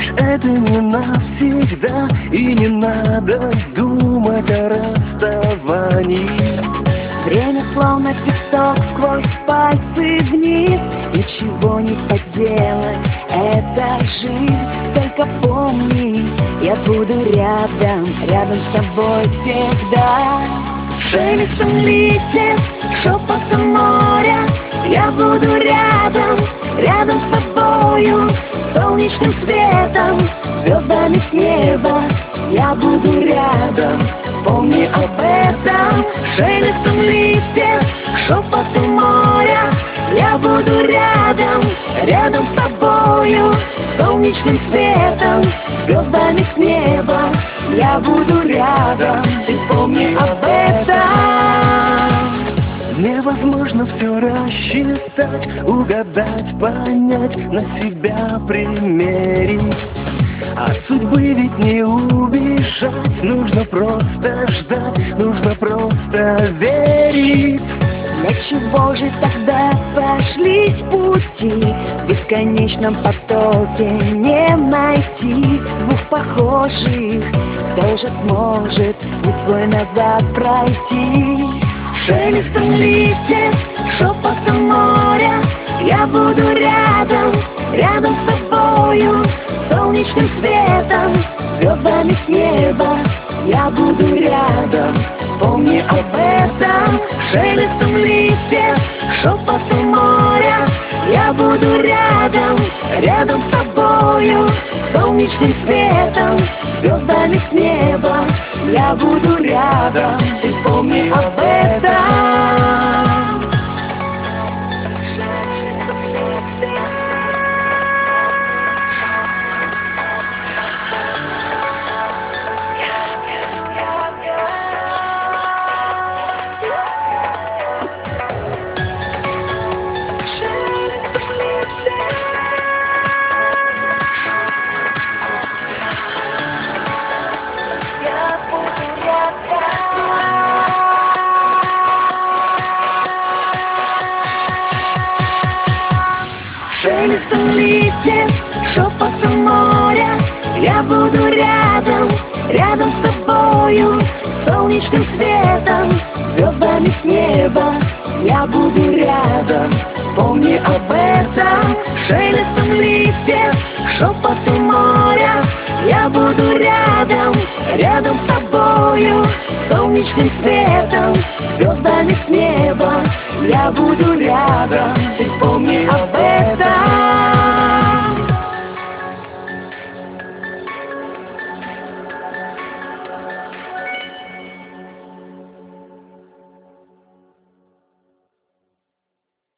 Знаешь, это не навсегда, и не надо думать о расставании. Время словно песок сквозь пальцы вниз. Ничего не поделать, это жизнь. Только помни, я буду рядом, рядом с тобой всегда. Шелестом листьев, шепотом моря, я буду рядом, рядом с тобою. Солнечным светом, звездами с неба, я буду рядом, помни об этом. Шелестом листьев, шепотом моря, я буду рядом, рядом с тобою. Солнечным светом, звездами с неба, я буду рядом, ты помни об этом. Невозможно все рассчитать, угадать, понять, на себя примерить. От судьбы ведь не убежать, нужно просто ждать, нужно просто верить. Для чего же тогда сошлись пути? В бесконечном потоке не найти двух похожих. Кто же сможет путь свой назад пройти? Шелестом листьев, шепотом моря, я буду рядом, рядом с тобою. Солнечным светом, звездами с неба, я буду рядом, помни об этом. Шелестом листьев, шепотом моря, я буду рядом, рядом с тобою. Солнечным светом, звездами с неба, я буду рядом, ты помни об этом. Шелестом листьев, шепотом моря, я буду рядом, рядом с тобою. Солнечным светом, звездами с неба, я буду рядом, помни об этом. Шелестом листьев, шепотом моря, я буду рядом, рядом с тобою. Солнечным светом,